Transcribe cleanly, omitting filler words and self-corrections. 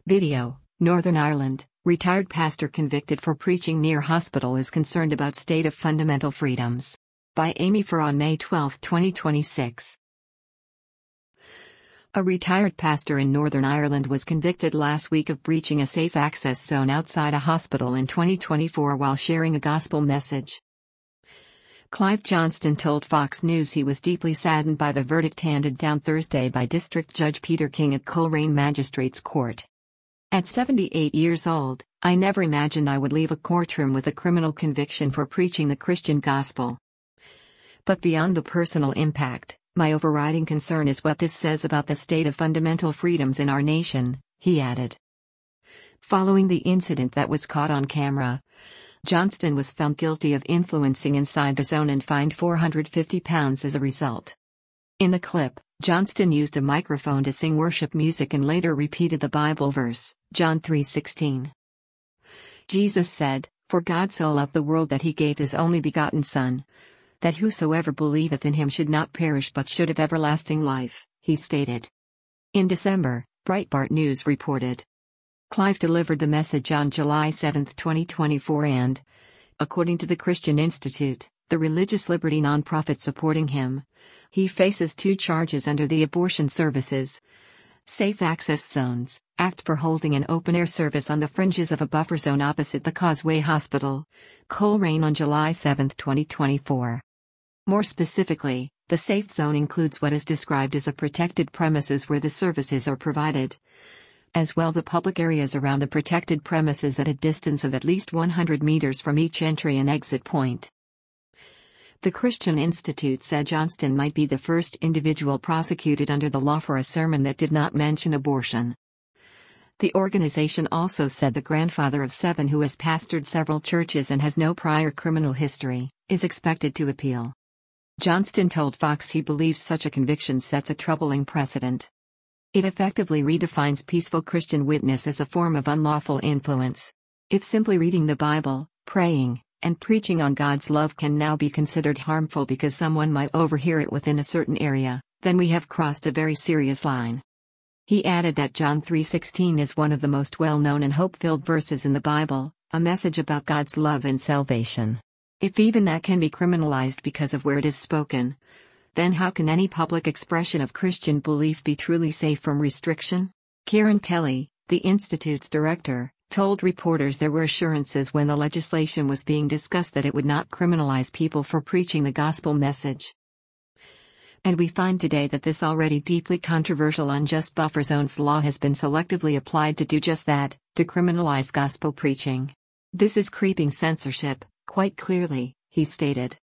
Video, Northern Ireland, retired pastor convicted for preaching near hospital is concerned about state of fundamental freedoms. By Amy Farr on May 12, 2026. A retired pastor in Northern Ireland was convicted last week of breaching a safe access zone outside a hospital in 2024 while sharing a gospel message. Clive Johnston told Fox News he was deeply saddened by the verdict handed down Thursday by District Judge Peter King at Coleraine Magistrates Court. At 78 years old, I never imagined I would leave a courtroom with a criminal conviction for preaching the Christian gospel. But beyond the personal impact, my overriding concern is what this says about the state of fundamental freedoms in our nation, he added. Following the incident that was caught on camera, Johnston was found guilty of influencing inside the zone and fined £450 as a result. In the clip, Johnston used a microphone to sing worship music and later repeated the Bible verse, John 3:16. Jesus said, "For God so loved the world that he gave his only begotten Son, that whosoever believeth in him should not perish but should have everlasting life," he stated. In December, Breitbart News reported. Clive delivered the message on July 7, 2024 and, according to the Christian Institute, the religious liberty nonprofit supporting him, he faces 2 charges under the Abortion Services Safe Access Zones Act for holding an open-air service on the fringes of a buffer zone opposite the Causeway Hospital, Coleraine on July 7, 2024. More specifically, the safe zone includes what is described as a protected premises where the services are provided. As well, the public areas around the protected premises at a distance of at least 100 meters from each entry and exit point. The Christian Institute said Johnston might be the first individual prosecuted under the law for a sermon that did not mention abortion. The organization also said the grandfather of 7 who has pastored several churches and has no prior criminal history, is expected to appeal. Johnston told Fox he believes such a conviction sets a troubling precedent. It effectively redefines peaceful Christian witness as a form of unlawful influence. If simply reading the Bible, praying, and preaching on God's love can now be considered harmful because someone might overhear it within a certain area, then we have crossed a very serious line. He added that John 3:16 is one of the most well-known and hope-filled verses in the Bible, a message about God's love and salvation. If even that can be criminalized because of where it is spoken, then how can any public expression of Christian belief be truly safe from restriction? Kieran Kelly, the Institute's director, told reporters there were assurances when the legislation was being discussed that it would not criminalize people for preaching the gospel message. And we find today that this already deeply controversial unjust buffer zones law has been selectively applied to do just that, to criminalize gospel preaching. This is creeping censorship, quite clearly, he stated.